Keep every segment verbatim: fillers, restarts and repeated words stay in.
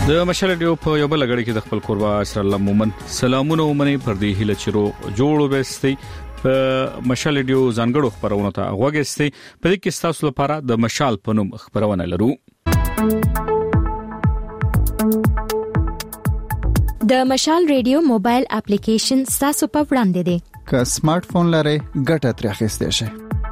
د مشال ډیو په یو بل غړي کې د خپل قربا اسر الله مومن سلامونه ومني پر دې هله چیرو جوړو بهستي په مشال ډیو ځانګړو خبرونه ته غوږستي په دې کې تاسو لپاره د مشال په نوم خبرونه لرو. د مشال ریډیو موبایل اپلیکیشن تاسو په وړاندې دی. که سمارټ فون لرئ ګټه ترې اخیستئ شئ.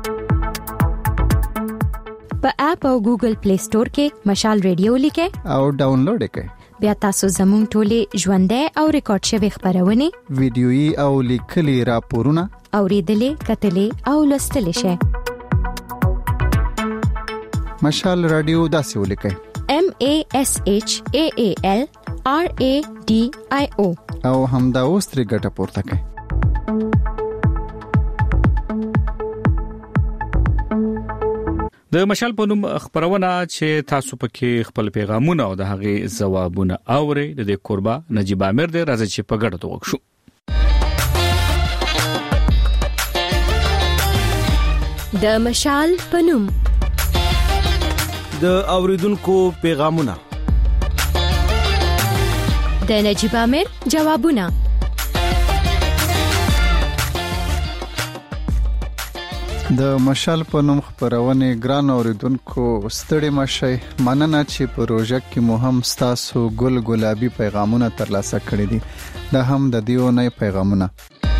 په اپ او ګوګل پلی سٹور کې مشال ریډیو لیکه او ډاونلوډ کړئ. بیا تاسو زموږ ټولې ژوندۍ او ریکارډ شوی خبرونه ویډیويي او لیکلي راپورونه اوریدلې کتلې او لوستلې شئ. مشال رادیو داسې ولیکئ: M A S H A A L R A D I O او همدا اوس ترې ګټه پورته کړئ. د مشال په نوم خبرونه چې تاسو پکې خپل پیغامونه او د هغه ځوابونه اوري د دې قربا نجيب عامر دې راځي چې په ګډه توګه شو. د مشال په نوم د اوریدونکو پیغامونه د نجيب عامر جوابونه د مشال په نوم خبرونه ګران اوریدونکو ستړي مشي مننه چې په روزه کې مو هم تاسو ګل ګلابي پیغامونه ترلاسه کړی دي. دا هم د دیو نه پیغامونه.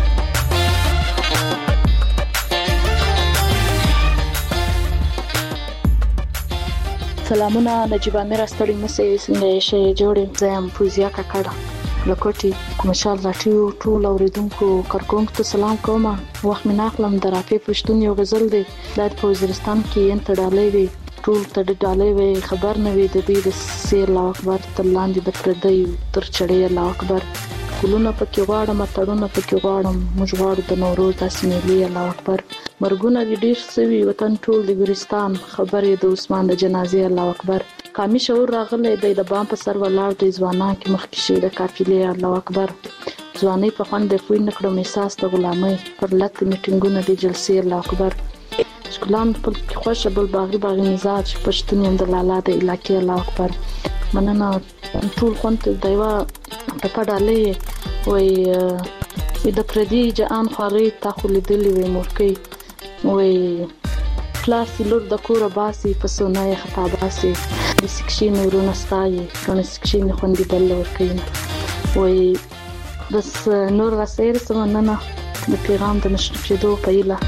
سلامونه نجيب عامر ستړي مشه څنګه شي جوړې زم فوزیا کا کړه لکوټي مشال راټیو ټول اوریدونکو کارکونکو ته سلام کوم. وخت مې ناخلم درافي پښتون یو غزل دی د وزیرستان کې انت ډالې وي ټول ته ډالې وي خبر نه وي د دې د سیر الله اکبر تلاندې د پردی تر چړې الله اکبر کولونه پکې غواړم تړونه پکې غواړم موږ غواړو د نوروز د سیمې الله اکبر مرګونه دې ډیر سوي وطن ټول د ګورستان خبرې د عثمان د جنازې الله اکبر قامي شعور راغلی دی د بام په سر ولاړ د ځوانان کې مخکې شي د قافلې الله اکبر ځواني په خوند د فوی نکړو احساس د غلامۍ پر لټ میټینګونه د جلسې الله اکبر شکلان په خوشه بل باغی باغی مزاج پښتون هم د لالا د علاقې الله اکبر مننه ټول خوند دیوا په پډالې وای د پردي جان خوري تا خو لیدلې وي مورکي وای پلاس لور د کور باسي په سونای خطا باسي د سکشي نورونه ستایي کنه سکشي نه خوندې بل ورکې وای بس نور راسیر سمننه د پیغام د مشرف شدو پایله.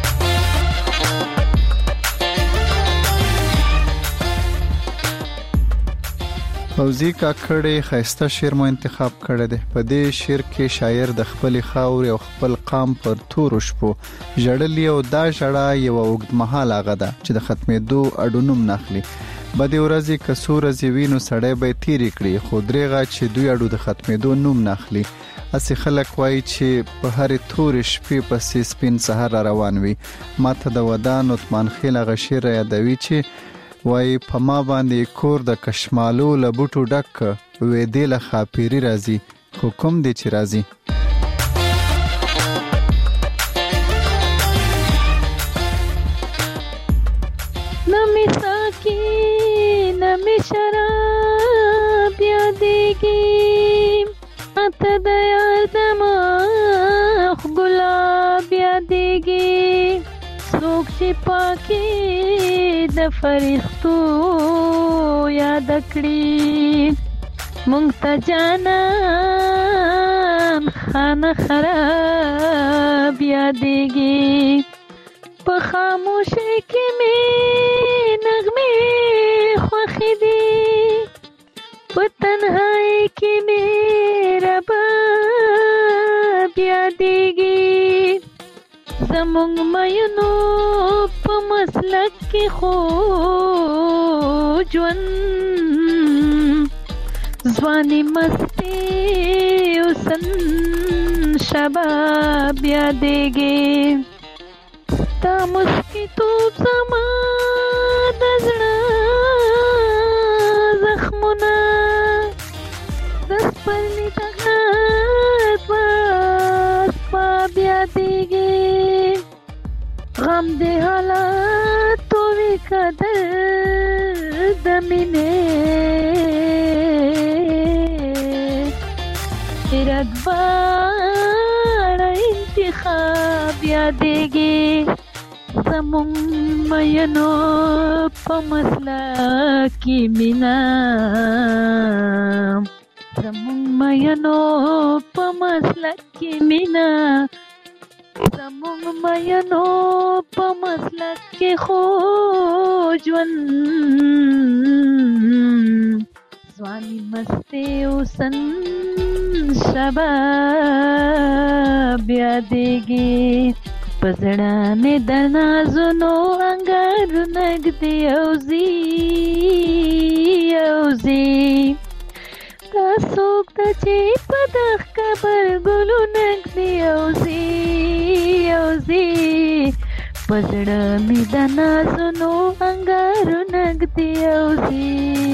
فوزي کاکړې خيسته شعر مو انتخاب کړی دی. په دې شعر کې شاعر د خپل خاور او خپل قام پر تور شپو جړلې او دا جړه یو اوږدمهاله غده چې د ختمېدو اډونوم ناخلي. بده ورځي کسور زیوینو سړی به تیری کړی خو درېغه چې دوی اډو د ختمېدو نوم ناخلي. اسی خلک وایي چې په هر تور شپې پسې سپین سحر روان وي. ماته د ودان عثمان خیل غشیر یادوي چې وای په ما باندې کور د کشمالو لبوټو ډک وې دې له خاپيري راځي حکم دې چې راځي. نمی ساکی نمی شراب یادیگی اتا دیار دماغ گلاب یادیگی سوک چی پاکی د فرښتو یاد کړی مونږ ته جانان خانه خراب یادېږي په خاموشۍ کې مې نغمې خوښې دي په تنهایۍ کې مې رباب یادېږي زمونږ مینو په مسلک کې خو ژوند ځواني مستي حسن شباب یادېږي ستا مسکي توب زما د زړه زخمونه د سپرلي دغه اسباب یادېږي غم دې حالاتو وی قدر د مینې دواړه انتخاب یادېږي زمونږ مینو په مسلک کې مینا زمونږ مینو په مسلک کې مینا زمونږ مینو په مسلک کې خو ژوند ځواني مستي اوسن شباب یادېږي په زړه مې د نازونو انګارونه ږدي اوځي اوځي دا څوک ده چې په دغ کبر ګلونه ږدي اوځي اوځي په زړه مې د نازونو انګارونه ږدي اوځي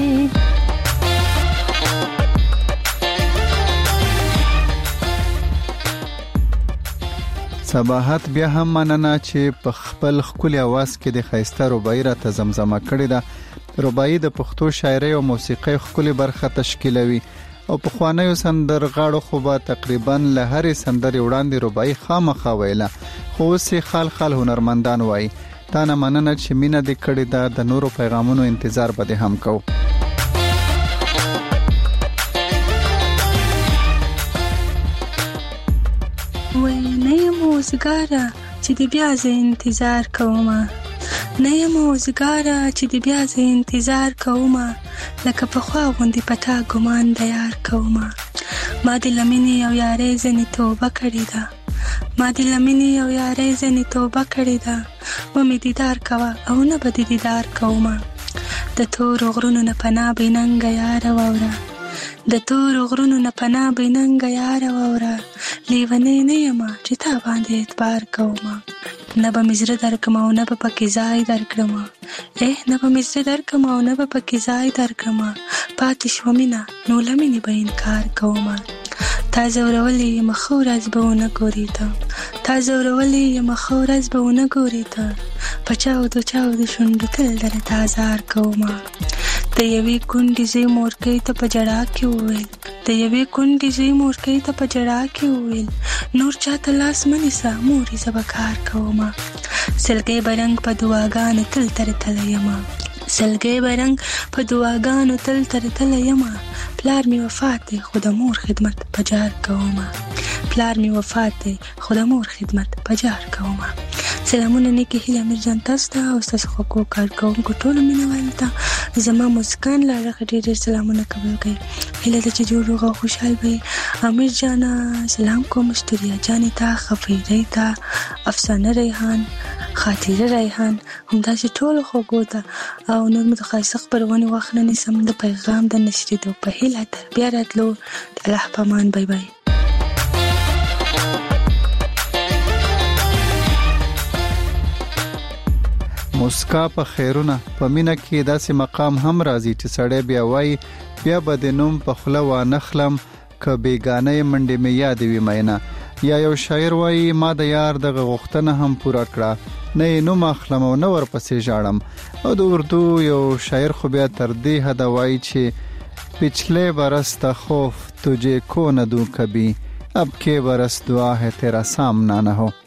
صباحت بیا هم مننه چې په خپل ښکلي اواز کې د ښایسته رباعي راته زمزمه کړې ده. رباعي د پښتو شاعرۍ او موسیقۍ ښکلې برخه تشکیلوي او پخوانیو سندرغاړو خو به تقریبا له هرې سندرې وړاندې رباعي خامخا ویله، خو اوس یې خال خال هنرمندان وایي. تا نه مننه چې مینه دې کړې ده، د نورو پیغامونو انتظار به دې هم کوو. وای نه یم اوزګاره چې د بیا زه انتظار کومه، نه یم اوزګاره چې د بیا زه انتظار کومه، لکه پخوا غوندې په تا ګمان د یار کومه. ما د لمنې او یارۍ ځنې توبه کړې ده، ما د لمنې او یارۍ ځنې توبه کړې ده، ومې دیدار کوه او نه به د دیدار کومه. د تورو غرونو نه پناه بې ننګه یاره واوره، د تورو غرونو نه پناه بې ننګه یاره واوره، لیونۍ نه یمه چې تا باندې اعتبار کومه. نه به مې زړه درکړم او نه به پکې ځای درکړم، اه نه به مې زړه درکړم او نه به پکې ځای درکړم، پاتې شوه مینه نو له مینې به انکار کومه. تا ځورولې یم ښه ورځ به ونه ګورې ته، تا ځورولې یم ښه ورځ به ونه ګورې ته، په چاودو چاودو شونډو تل درته ازار کومه. د یوې کونډې زوی مورکۍ ته په ژړا کې وویل، د یوې کونډې زوی مورکۍ ته په ژړا کې وویل، نور چاته لاس مه نیسه مورې زه به کار کومه. سلګۍ به رنګ په دعاګانو تل تر تله یمه، سلګۍ به رنګ په دعاګانو تل تر تله یمه، پلار مې وفات دی خو د مور خدمت په جار کومه، پلار مې وفات دی خو د مور خدمت په جار کومه. سلامونه نیکی هیله میرجان تاسو ته او ستاسو خوږو کارکوونکو ټولو مینوالو ته زما مسکان لاره ډېر ډېر سلامونه قبول کړئ. هیله ده چې جوړ روغ او خوشحال وئ. امیر جانا سلام کوم، شتوریا جانې ته، خفیرۍ ته، افسانه ریحان، خاطره ریحان، همداسې ټولو خوږو ته او نور مو د ښایسته خپرونې وخت نه نیسم. د پیغام د نشریدو په هیله تر بیا راتلو، د الله په امان، بای بای. مسکا په خیرونه په مینه کې داسې مقام هم راځي چې سړی بیا وایي بیا به د نوم په خوله وانخلم که بیګانه منډې مې یاد وي مینا. یا یو شاعر وایي ما د یار دغه غوښتنه هم پوره کړه، نه یې نوم اخلم او نه ورپسې ژاړم. او د اردو یو شاعر خو بیا تر دې حده وایي چې پچھلے برس تا خوف تجھے کو نہ دوں کبھی، اب کے برس دعا ہے تیرا سامنا نہ ہو.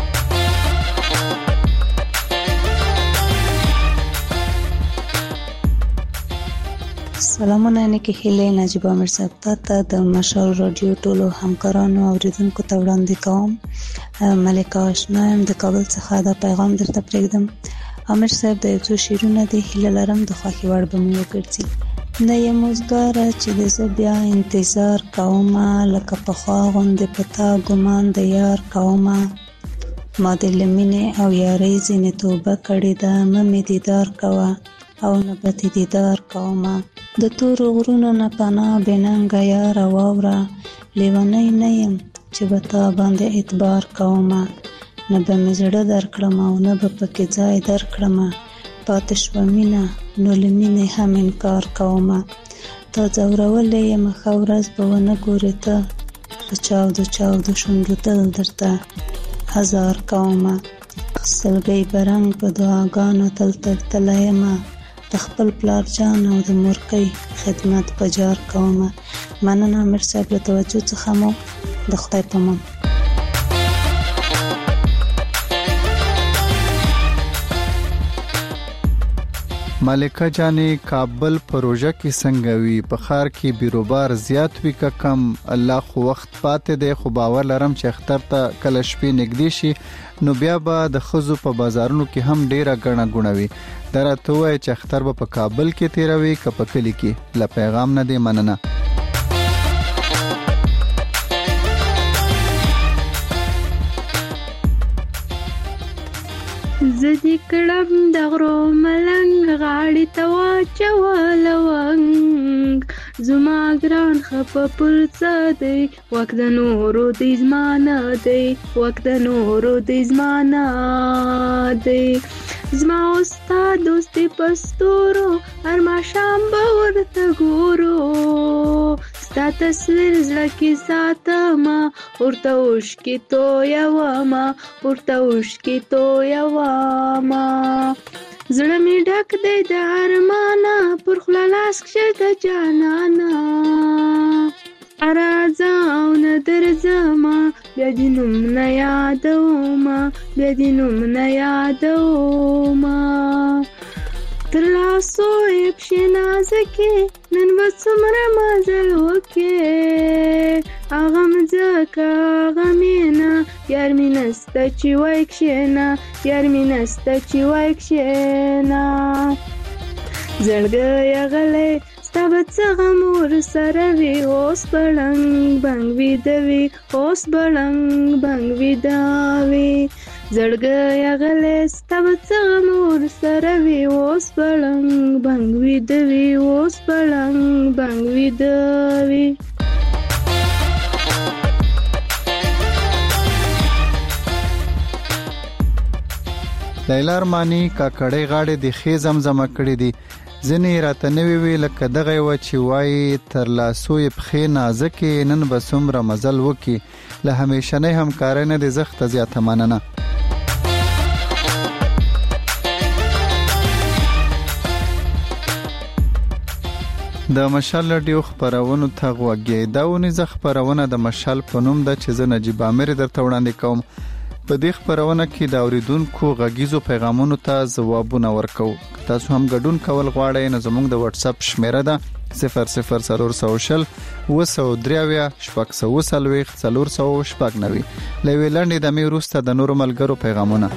سلامونه نیکی هیله نجیب امیر صاحب ته د مشال رادیو ټولو همکارانو او اوریدونکو ته وړاندې کوم. ملکه آشنا یم د کابل څخه دا پیغام درته پرېږدم. امیر صاحب د یو څو شعرونه دي، هیله لرم د خوښې وړ به مې وګرځي. نه یم اوزګاره چې د زه بیا انتظار کومه، لکه پخوا غوندې په تا ګمان د یار کومه. ما د له مینې او یارۍ ځینې توبه کړې ده، مه مې دیدار کوه او نه به دې دیدار کومه. د تورو غرونو نه پناه بې ننګه یاره واوره، لیونۍ نه یم چې به تا باندې اعتبار کومه. نه به مې زړه درکړم او نه به پکې ځای درکړمه، پاتې شوه مینه نو له مینې هم انکار کومه. تا ځورولې یم ښه ورځ به ونه ګورې ته، په چاودو چاودو شونډو تل درته هزار کومه. سلګۍ به رنګ په دعاګانو تل تل تله یمه، د خپل پلار جان او د مورکۍ خدمت په جار کومه. مننه امیر صاحب له توجه څخه مو د خدای په امان. ملکه جانې کابل پروژه کې څنګه وی په خار کې بیروبار زیات وی کا کم الله خو وخت پاتې دی خو باور لرم چې اختر ته کله شپې نږدې شي نو بیا به د خزو په بازارونو کې هم ډیره غڼه غونوي درته وای چې اختر به په کابل کې تیروي ک په کلی کې ل پیغام نه دی مننه. زدی کړم د غرو ملنګ غاړې ته واچولونګ زما ګران خپ پر څه دی وخت د نورو د زمانه دی وخت د نورو د زمانه دی زما استاد دوستي پستورو هر ماښام به ورته ګورو ستا تصویر زړه کې ساتمه ورته اوښکې تویومه ورته اوښکې تویومه زړه مې ډک دی د ارمانه پر خوله لاس کښې د جانانه راځه او نه درځمه بیا دې نوم نه یادومه بیا دې نوم نه یادومه تر لاسو یې پښې نازکې نن به څومره مزل وکې هغه مځکه هغه مینه یار مې نسته چې وای کښېنه یار مې نسته چې وای کښېنه زړګی غلی ستا به څه غم ورسره وي اوس به ړنګ بنګ ویده وي اوس به ړنګ بنګ ویده وي زړګی غلی ستا به څه غم ورسره وي اوس به ړنګ بنګ ویده وي اوس به ړنګ بنګ ویده وي. لیلا ارمانی کاکړی غاړې د خې زمزمه کړې دي ځنې راته نوې وی لکه دغه و چې وای تر لاسو یې پخې نازکې نن به څومره مزل وکي له همیشنۍ همکارۍ نه د زخت زیاته مننه. د مشال رادیو خبرونو ته غوږی دا ونیزه خبرونه د مشال په نوم د چې زه نجیب عامر درته وړاندې کوم. په دې خبرونه کې د اوریدونکو غږیزو پیغامونو ته ځوابونه ورکو. تاسو هم ګډون کول غواړئ نو زموږ د واتس اپ شمیره ده صفر صفر سرور سوشل وسو دریاویا شپږ سو وسلويخ څلور سو شپږ نوي لوي لاندې د مې وروسته د نورو ملګرو پیغامونه.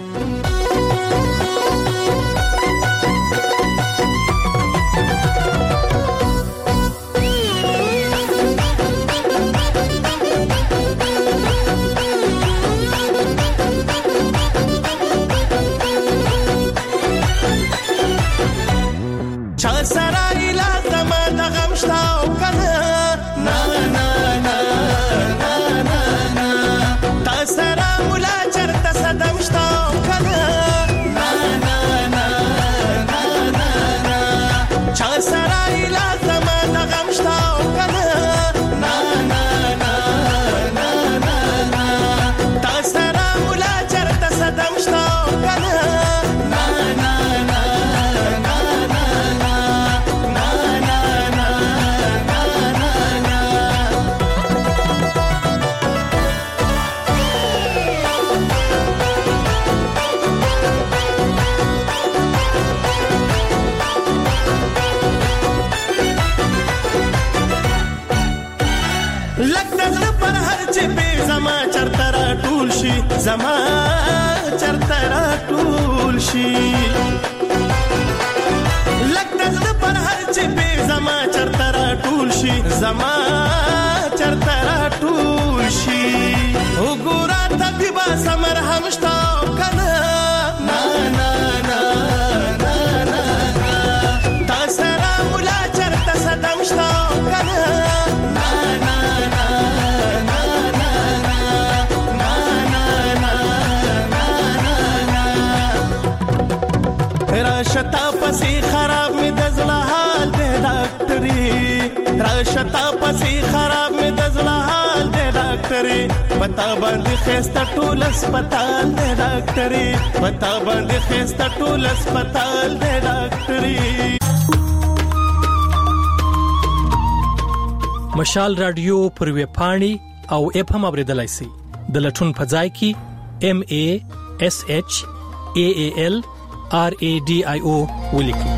زما چرته را ټول شي لکه د پر هر چې به زما چرته را ټول شي زما چرته را ټول شي وګوره طبيبه سمر همشتا کنه نا نا نا نا نا تاسو را مولا چرته صدمشتا کنه نا نا نا راشتا پسی خراب می دزلا حال دے ڈاکٹری راشتا پسی خراب می دزلا حال دے ڈاکٹری پتا باندې خسته ټول اسپیټال دے ډاکټري پتا باندې خسته ټول اسپیټال دے ډاکټري. مشال رادیو پر وی پاڼي او اف هم اوریدلای شئ د لټون په ځای کې ام ا اس اچ ا ا ال ار ا ډي آی او ولیکئ.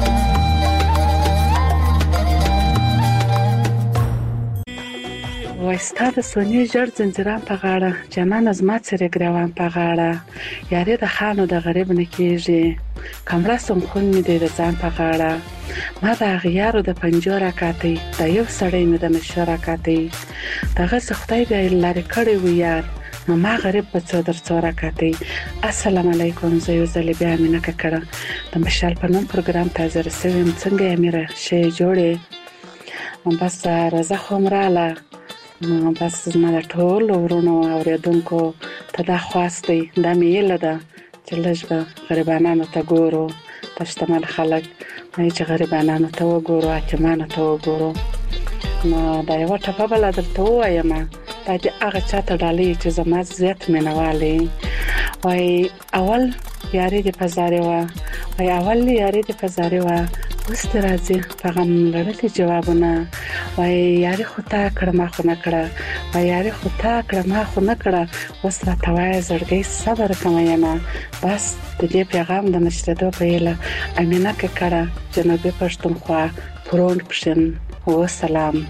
وایستا د سونی جړ زنجیران په غاړه جانان ازما سره ګروان په غاړه یاري د خانو د غریب نه کیږي کمره سم خون می دی د ځان په غاړه ما د غیارو د پنجره کاته د یو سړی می د مشوره کاته دغه سختای به لارې کړي و یار نو ما غریب په څو در څوره کاته. السلام علیکم زه یو ځل بیا مینه کړه د مشال په نوم پروګرام تازه رسوم څنګه یې میره شی جوړه بس راځه خمراله بس زما د ټول ورونو اوریدونکو ته دا خواسته دا میله ده چې لږ به غریبانو ته ګورو د شتمن خلک نه چې غریبانو ته وګورو حکیمانو ته وګورو نو دا یو ټپه بل درته وایم دا چې هغه چاته ډالۍ چې زما زیات مینوالي وای اول یاري د پزاره وا وای اول یاري د پزاره وا اوس راځي پیغام لري جوابونه وای یاري خو تا کړه ما خو نه کړه وای یاري خو تا کړه ما خو نه کړه اوس را توای زړګي صبر کومه بس د دې پیغام د نشریدو په اله امینه کې کړه جنوبي پښتونخوا پرون پښن و سلام.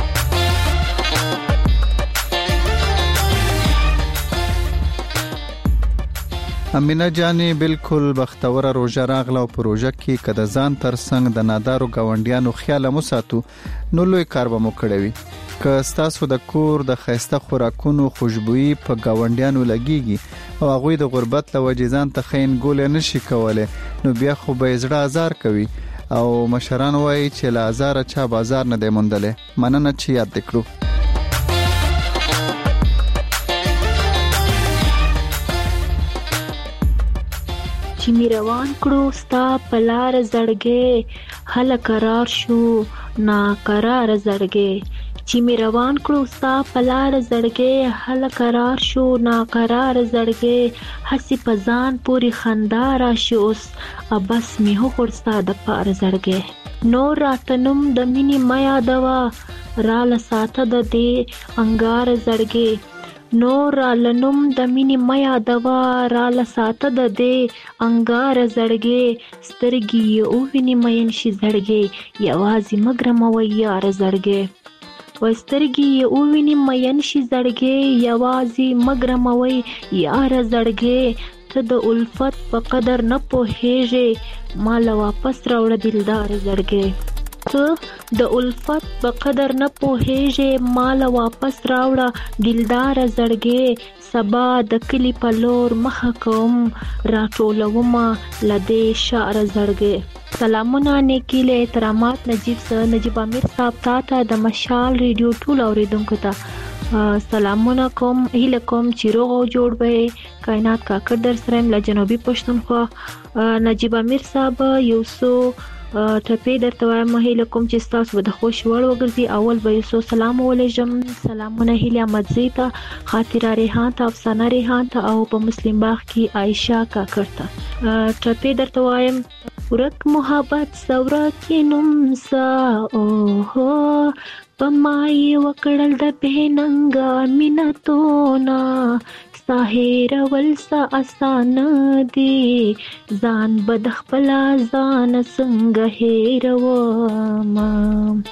امینه جانې بالکل بختوره روزه راغله او په روزه کې کده ځان تر څنګ د نادارو گاونډیانو خیال مو ساتو نو لوی کار به مو کړوي که ستاسو د کور د خیسته خوراکونو خوشبوئی په گاونډیانو لګيږي او هغه د غربت له وجې ځان ته خین ګول نه شي کوله نو بیا خو به زړه آزار کوي او مشران وایي چې لا آزار چا بازار نه دی موندله مننه چې یاد وکړو. چې می روان کړو ستا پلار زړګې هله قرار شو نا قرار زړګې چې می روان کړو ستا پلار زړګې هله قرار شو نا قرار زړګې حسی پزان پوری خندا راشي اوس ابس می هو خورستا د پار زړګې نور راتنم د مینی میا دوا را لساته د دې انګار زړګې نور لنم د مینی میا دوا را لساته د دې انګار زړګې سترګي او ویني مین شي زړګې یوازې مګرم و یار زړګې و سترګي او ویني مین شي زړګې یوازې مګرم و یار زړګې ته د الفت په قدر نه پوهېږې مال واپس راوړ دلدار زړګې ته د الفت په قدر نه پوهېږې مال واپس راوړه دلدار زړګې سبا د کلی په لور مخه کوم راټولومه لدې شعر زړګې. سلامونه نیکی له احترامات نجیب سره نجیب امیر صاحب ته د مشال ریډیو ټول اوریدونکو ته سلامونه کوم هیله کوم چې روغ او جوړ به کائنات کاکړ در سره له جنوبي پښتونخوا نجیب امیر صاحب یو سو ټپې درته وایم هیله کوم چې ستاسو د خوش وړ وګرځي. اول به یو سلام ولېږم سلامونه هیله احمدزی ته خاطره ریحان ته افسانه ریحان ته او په مسلم باغ کې عائشه کاکړ ته ټپې درته وایم ورک محبت سوره کې نوم سا اوهو پمای وکړل د بهننګ مینتونا ساهر ولسا آسان دی ځان بد خپل ځان څنګه هیرو ما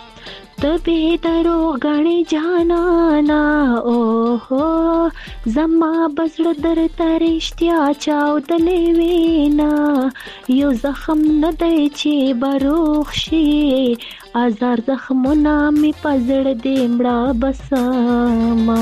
تبه درو غني جانانا اوهو زما بزړه در ترشتیا چاو دلې وینا یو زخم نه دی چې بروخ شي ازار زخمونه می پزړه دې مړه بسما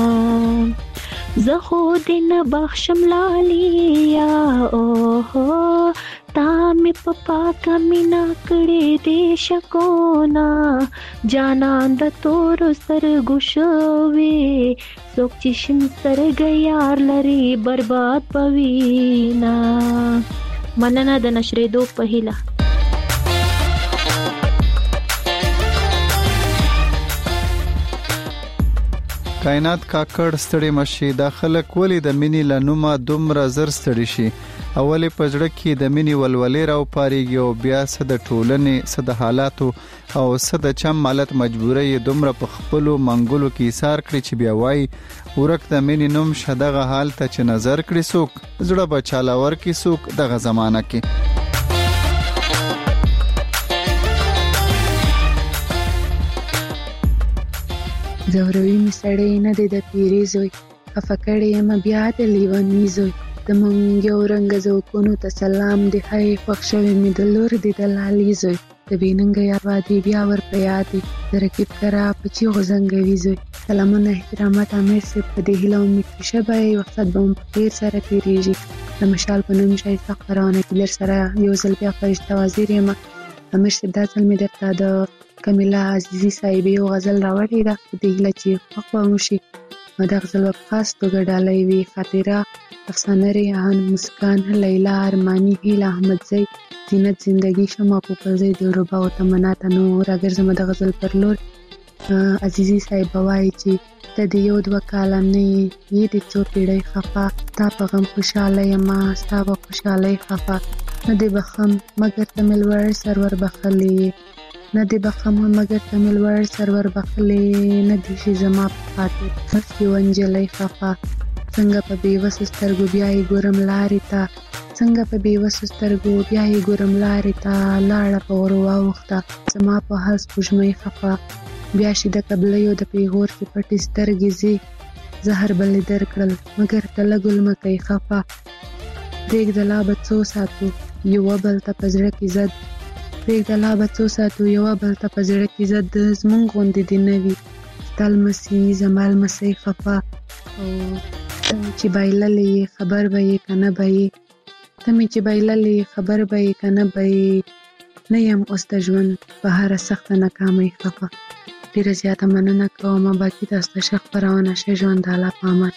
زه خو دې نه بخشم لالیا اوهو تا می پپا کمینا کړې دې شکونا جانان د تور سترګو شوي څوک چې شین سترګې یار لري برباد پوینا. مننه د نشریدو په هیله. کائنات کاکړ ستړي مشي د خلک ولی د مینی لنومه دومره زر ستړي شي اولې په زړه کې د مینې ولولې راو پاريږي او بیا څه د ټولنې څه د حالاتو او څه د چم مالت مجبورۍ دومره په خپلو منګلو کې ایثار کړي چې بیا وایي ورک د مینې نوم شدغه حال ته چې نظر کړي څوک زړه به چالاور کې څوک دغه زمانه کې. زوروي می سړی نه دی د پیری زوی خفه کړی یم بیا د لیونی زوی د مونږ یو رنګ زوکونو ته سلام دی هی خوښ شوی می د لور دی د لالي زوی د بیننګ یا وادي بیا ور پیاتي د رکیب کرا پچی غزنګوي زوی سلامونه احترامات امیر سي په دې هیله امید شبای وخت به په خیر سره تیریږي د مشال په نوم شای فقرانه کې در سره یو ځل بیا فرشته وزیر یم امیر سي د ځل می درته د کمیلا عزیزی صاحبې یو غزل راوړې ده په دې هیله چې خوښ به مو شي نو د غزل په خاص توګه ډالۍ وي خاطره افسانه ریحان مسکان لیلا ارمانی هیله احمدزی زینت زندگی شما پوپلزی دلربا او تمنا تنو راګرځم د غزل پر لور عزیزی صاحب وایي چې ته د یو دوه کاله نه یې د څو پیړۍ خفا تا په غم خوشاله یما ستا په خوشالۍ خفا نه دې بخم مګر ته ملور سرور بخلی نه دې بخم مګر ته ملور سرور بخلی نه دې شي زما په خاطر هڅې ونجلۍ خفا څنګه په بیوسو سترګو بیا یې ګورم لارې ته څنګه په بیوسو سترګو بیا یې ګورم لارې ته لاړه په غرو واوښته زما په حال سپوږمۍ خفا بیا شي د قبلیو د پیغور کې پټې سترګې ځي زهر بلې درکړل مګر ته لږ لمکی خفا پرېږده لا به څو ساتو یوه بل ته په زړه کې زد پرېږده لا به څو ساتو یوه بل ته په زړه کې زد زمونږ غوندې دې نه وي ستا لمسي زما لمسی خفا او ته مې چې بایللې خبر به یې که نه به یې ته مې چې بایللې خبر به یې که نه به یې نه یم اوس د ژوند په هره سخته ناکامۍ خفه ډېره زیاته مننه کوم باقي تاسو ته ښه خپرونه ښه ژوند د الله په امان.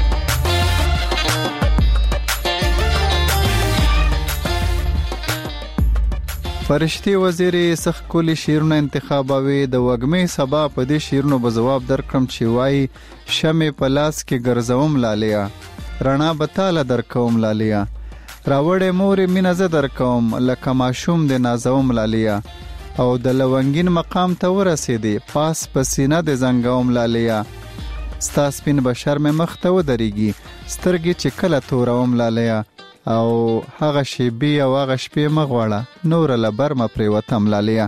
فرشتي وزیرې سخت کولی شیرونه انتخابوي د وګمې سبا په دې شیرونو به جواب درکړم چې وای شمې په لاس کې ګرځوم لالیا رڼا به تاله درکوم لالیا راوړې مورې مینه زه درکوم لکه ماشوم د نازوم لالیا او د لونګین مقام ته ورسېدې پاس په سینه د زنګوم لالیا ستا سپین بشر مې مخ ته ودرېږي سترګې چې کله توروم لالیا او هغه شیبې او هغه شپې مغواړه نور لبر ما پریوتم لالیا.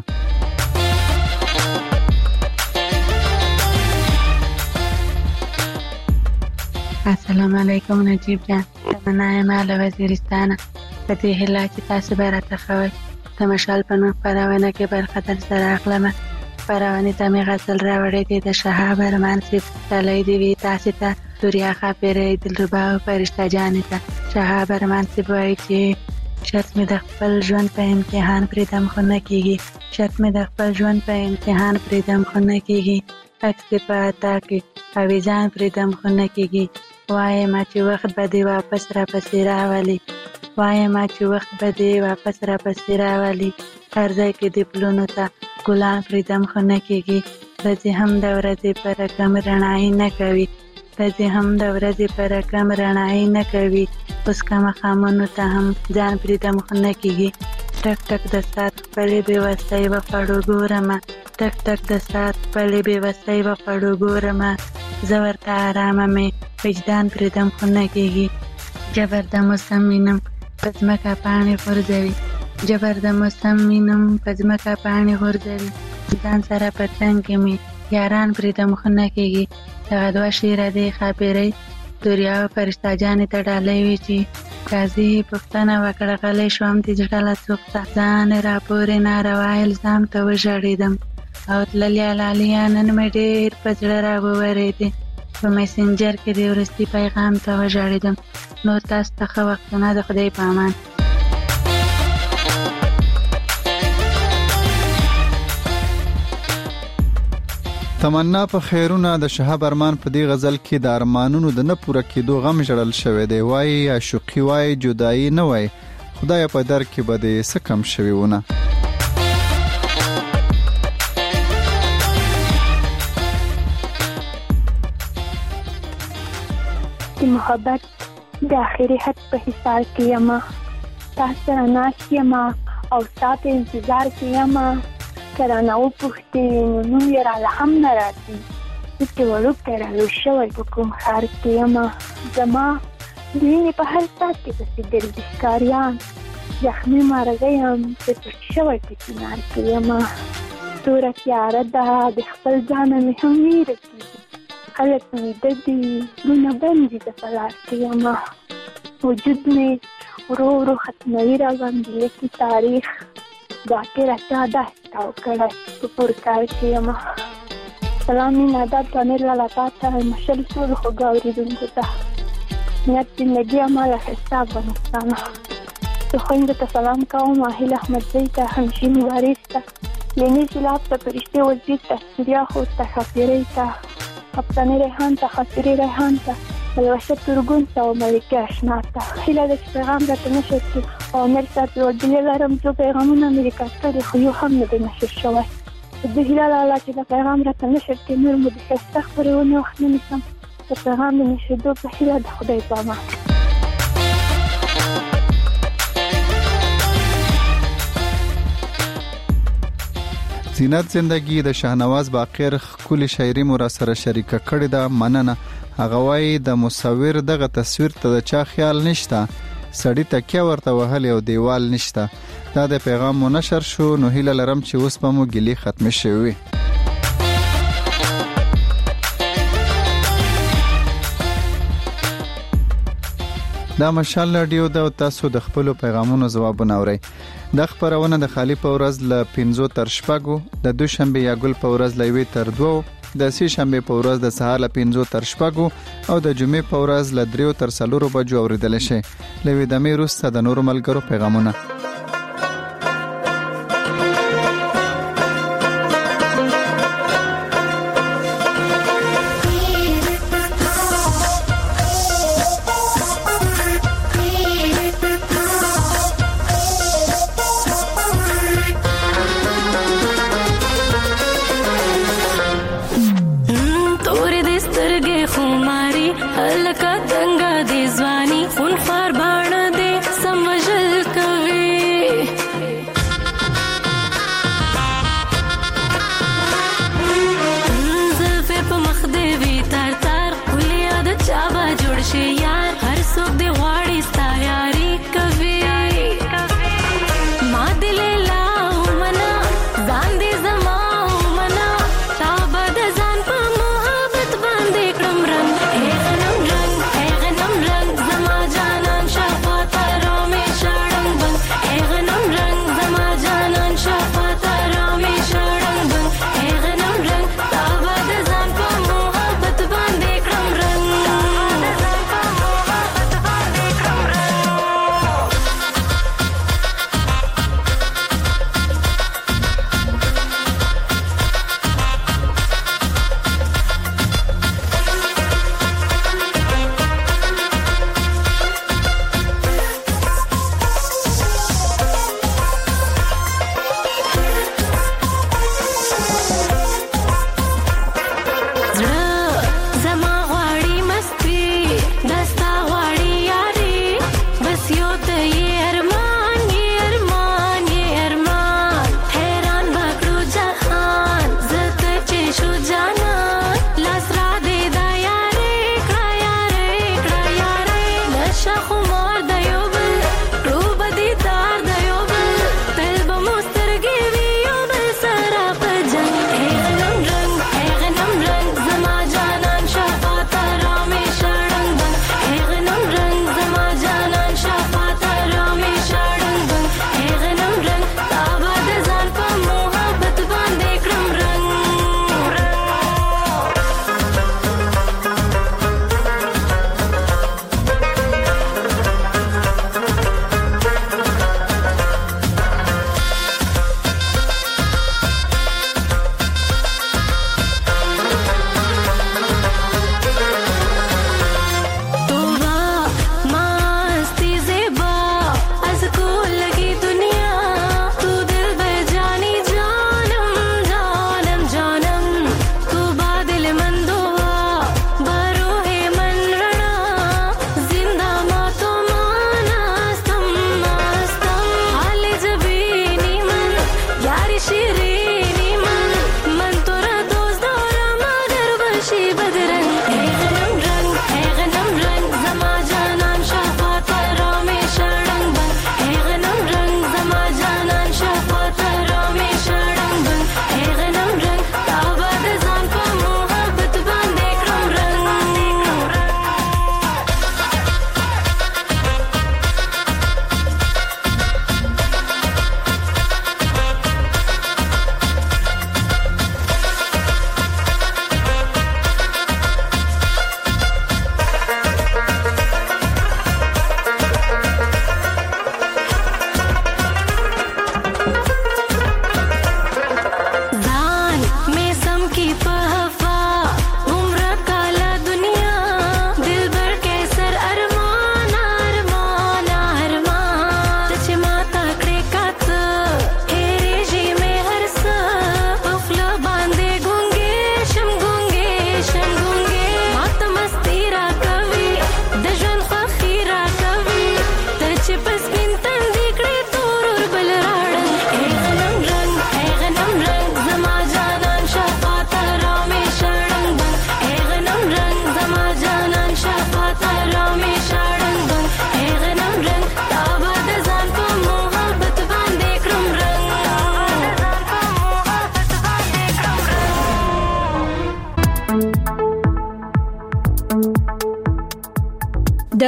السلام علیکم نجیب جان تمنا یم له وزیرستانه په دې هیله چې تاسو به راته ښه وایئ د مشال په نوم خپرونه کې برخه در سره اخلمه خپرونې ته مې غزل راوړی دی د شهاب ارمان صاحب ډالۍ دې وي تاسې ته دوریا ښاپیرۍ دلربا او فرشته جانې ته شهاب ارمان صاحب وایي چې شرط مې د خپل ژوند په امتحان پرېږدم خو نه کېږي شرط مې د خپل ژوند په امتحان پرېږدم خو نه کېږي عکس دې په عطا کې اویزان پرېږدم خو نه کېږي وایم چې وخت به دې واپس راپسې راولي وایم چې وخت به دې واپس راپسې راولي هر ځای کې دې پلونو ته ګلان پرېږدم خو نه کېږي ورځې هم د ورځې په رقم رڼایي نه کوي ورځې هم د ورځې په رقم رڼایي نه کوي اوس که مخامونو ته هم ځان پرېږدم خو نه کېږي ټک ټک د ساعت خپلې بېوسۍ به خوړو ګورمه ټک ټک د ساعت خپلې بېوسۍ به خوړو ګورمه زه ورته ارامه مې وجدان پرېږدم خو نه کېږي جبر د موسم وینم په ځمکه پاڼې غورځوي جبر د موسم وینم په ځمکه پاڼې غورځوي ځان سره په څنګ کې مې یاران پرېږدم خو نه کېږي دغه دوه شعره دې ښاپیرۍ دوریا او فرشته جانې ته ډالۍ وي چې قاضي پوښتنه وکړه غلی شوم د زړه له سوخته ځان یې راپورې ناروا الزام ته وژړېدم او تللیا لالیا نن مې ډېر په زړه راوورېدې په میسنجر کې د وروستي پیغام ته وژړېدم نور تاسو ته ښه وختونه د خدای په امان. تمنا په خیرونه د شهاب ارمان په دې غزل کې د ارمانونو د نه پوره کېدو غم ژړل شوی دی وایي عاشقي وایي جدایي نه وایي خدای په در کې به دې څه کم شوي ونه. د محبت د آخري حد په حصار کې یمه تاسو سره ناست یم او تاسو انتظار کې یم کله نو پوښتې نو نوم یې راله هم نه راځي چې وړوکی رالو شوی په کوم ښار کې یم زما د وینې په هر ساعت کې پسې ګرځي ښکاریان زخمي مرغه یم چې پټ شوی په چنار کې یم توره تیاره ده د خپل ځانه مې هم ویره کېږي خلک ویده دي زړونه بند دي د په لار کې یم وجود مې ورو ورو ختموي راباندې لیکي تاریخ باقي راچا داسې تاو کړی په پورکار کې یم سلام مینه ادب تعمیر لاله تا ته مشل ټولو خوږو اورېدونکو ته نیت زندګي اماله ښایسته افغانستانه زه خویندو ته سلام کوم اهیل احمدزی ته همشي مبارز ته لیني سیلاب ته فرشتې وزیر ته سوریا خور ته ښاپیرۍ ته کپتاني ریحان ته خاطرې ریحان ته الوشه ترګون ته او ملکې اشنا ته هیله ده چې پیغام راته نشر کړي او امیر صاحب لوړدلې لرم څو پیغامونه مې ریکارډ کړي خو یو هم نه دی نشر شوی زه هیله لرم چې دا پیغام راته نشر کړي نور مو د ښایسته خپرونې وخت نه نیسم د پیغام د نشرېدو په هیله د خدای په امان. زینت زندگی د شاهنواز باقر خولي شاعري مو را سره شریکه کړې ده مننه. هغه وایي د مصور دغه تصویر ته د چا خیال نشته سړی تکیه ورته وهل یو دیوال نشته. دا د پیغام مو نشر شو نو هیله لرم چې اوس به مو ګیلې ختم شوي. دا مشال رادیو د تاسو د خپل پیغامونو ځوابونه اورئ. د خبرونه د خالی په ورځ ل پنځو تر شپږو د دوشنبه یا ګل په ورځ ل وی تر دوو د سې شنبه په ورځ د سهار ل پنځو تر شپږو او د جمعې په ورځ ل دریو تر څلورو بجو اوریدل شي. لوي د مې روسته د نور ملګرو پیغامونه. هلکا دنګا دې ځواني خون خار باڼه دې سمجل کوي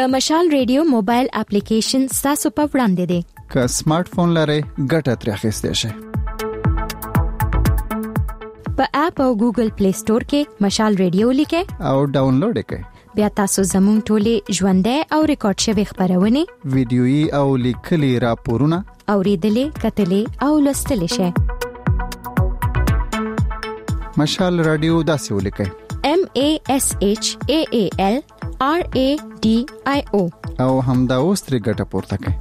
د مشال ریډیو موبایل اپلیکیشن تاسو په وړاندې دی. که سمارټ فون لرئ ګټه ترې اخیستئ شئ. په اپ او ګوګل پلی سٹور کې مشال ریډیو لیکئ او ډاونلوډ یې کړئ. بیا تاسو زموږ ټولې ژوندۍ او ریکارډ شوی خبرونه ویډیويي او لیکلي راپورونه اوریدلې کتلې او لوستلې شئ. مشال رادیو داسې ولیکئ: M A S H A A L R A D I O او همدا اوس ترې ګټه پورته کړئ.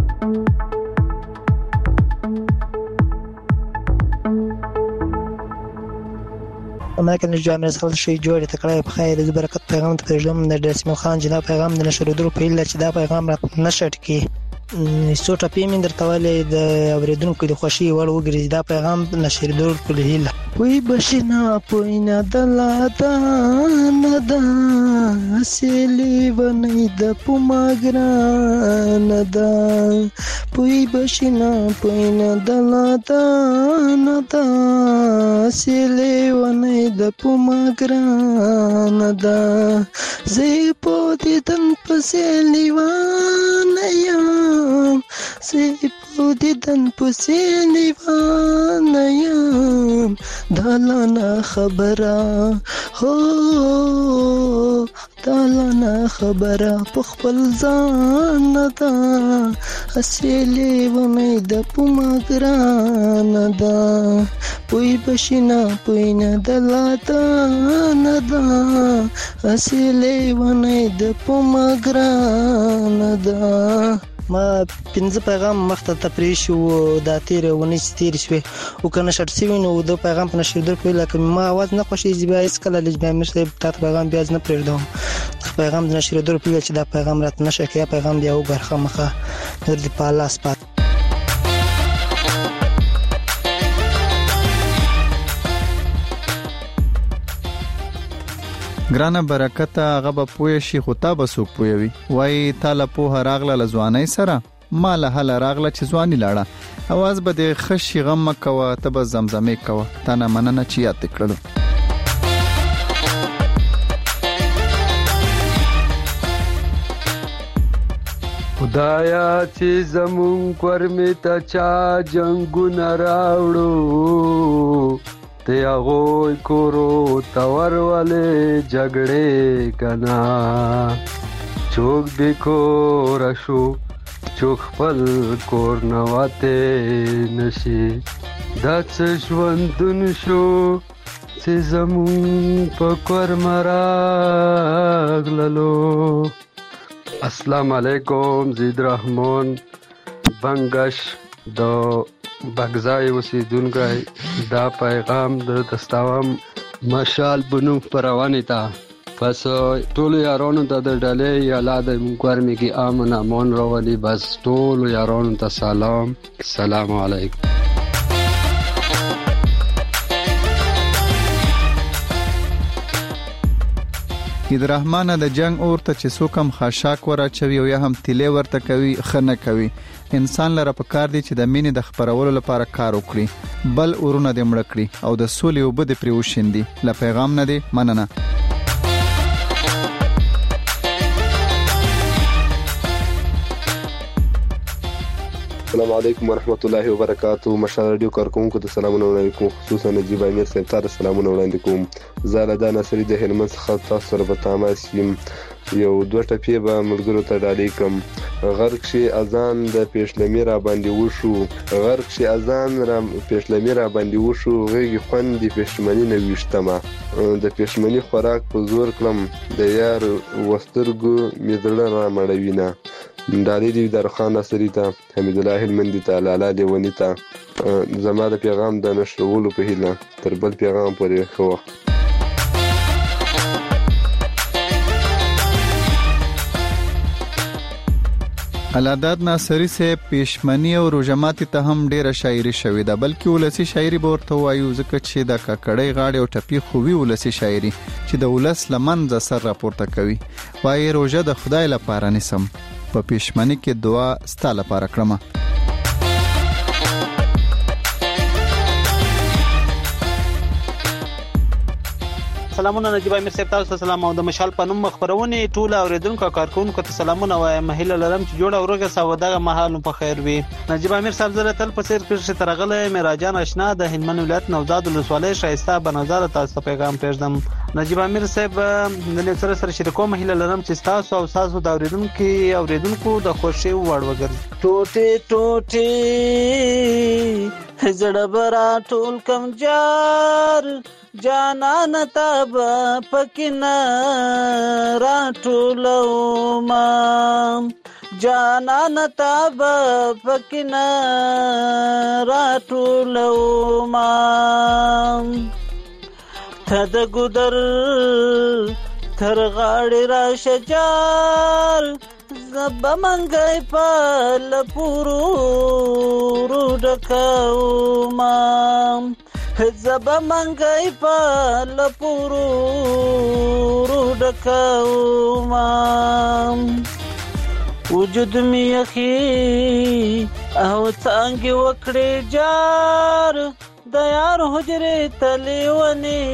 امریکا نش جامعه سره شي جوړه تکړه په خیر د برکت پیغام ته پېژنم د رسمي خان جناب پیغام د نشر درو په لاره چې دا پیغام را نشټ کی سوټه پیمن درته ولې د اوریدونکو د خوشي وړ وګرځي دا پیغام نشر درو په هیله وي بشنا پوینا دلادا ندا سلی ونی د پماګرا ندا پوی بشنا پوینا دلادا ندا سلی ونی د پماګرا ندا زی پوتی تن پسلی وانیا زی پوتی تن پسلی وانیا دالانا خبره هو دالانا خبره پخپل ځان ندا اصلي ونی د پماګران ندا پوی بشینا پوی نه دلاتا ندا اصلي ونی د پماګران ندا. ما پنځه پیغام مخته تفریح شو دا تیر ونی ستیر شو او کنه شرط سوي نو د پیغام په نشر در په لکه ما आवाज نه خوشي بیا اس کله لږ بیا مې ته پیغام بیا نه پرېږدم پیغام د نشر در په چې دا پیغام رات نشه کې پیغام بیا وګرخه مخه در دی په لاس پات. ګرانه برکت هغه به پوه شي خو تا به څوک پوهوي وای تاله پوهه راغله له ځوانۍ سره ما له هله راغله چې ځواني لاړه اواز به د خشي غم مه کوه ته به زمزمې کوه تا نه مننه چې یاد دې کړلو. خدایا چې زمون کورمې ته چا جنگونه راوړو ته هغوی کورو تور ولې جګړې کنا چوک بې کوره شو چوک خپل کور نه واته نشي دا څه ژوندون شو چې زمون په کور مراغللو. السلام علیکم زید رحمان بنگش د بغزای وسیدونکای دا پیغام در دستاوم مشال بنو پروانی تا پس ټول یارانو ته د ډلې یالا د مګورمي کې امن امان راولي بس ټول یارانو ته سلام السلام علیکم. د رحمان د جنگ اورته چې څوکم خاشاک ورچوي او یا هم تیلې ورته کوي خنه کوي انسان لره په کار دی چې د مینې د خبرولو لپاره کار وکړي بل اورونه د مړ کړي او د سولې او بده پریوشندي ل پیغام نه دی مننه. السلام علیکم ورحمت الله وبرکاتہ. مشال رادیو کارکونکو ته سلامونه علیکم خصوصا نجیب امیر صاحب ته سلامونه وړاندې کوم. زه له ناصری د هلمند څخه تاسو سره په تماس یم. یو دوه ټپې به ملګرو ته ډالۍ کوم. غرق شي اذان د پېشلمي را باندې وشو غرق شي اذان را پېشلمي را باندې وشو غېږي خوند د پېشمنی نه وشتمه د پېشمنی خوراک په زور کلم د یار وسترګو میدړه را مړوینه. ډالۍ دی درخان ناصری ته حمید الله هلمندي ته لالا دیونی ته زما د پیغام د نشرولو په هیله تر بل پیغام پورې خو علادات ناصری سے پېشمنی او روجماتي ته هم ډیره شاعري شوې ده بلکې ولسی شاعري به ورته وایو ځکه چې د ککړۍ غاړې او ټپي خووي ولسی شاعري چې د ولس لمنځه سر راپورته کوي وایي روزه د خدای لپاره نسم په پېشمنی کې دعا ستاله لپاره کړم. سلامونه نجيب امیر صاحب، تاسو سلام. او د مشال په نوم خبرونه ټول اوریدونکو کارکونکو ته سلامونه وایم. مهله لرم چې جوړ اورګه سو دغه مهال په خیر وي. نجيب امیر صاحب زره تل په سیر کې ترغله مراجان آشنا د هلمند ولایت نوزاد ولسوالۍ شایسته بنظر تاسو پیغام پېژدم. نجيب امیر صاحب د سره سره شریکو مهله لرم چې تاسو او تاسو د اوریدونکو اوریدونکو د خوشي وړ وګرځي. ټوټه ټوټه زړه برا ټول کم جار جانان تاب پکنا را ټولو ما جانان تاب پکنا را ټولو ما تد ګدر تر غاړې را شجار زب منګای پال پورو رو ډکاو ما زب منګای پال پورو رو ډکاو ما وجود می اخی او څنګه وکړې جار د یار حجره تلیونی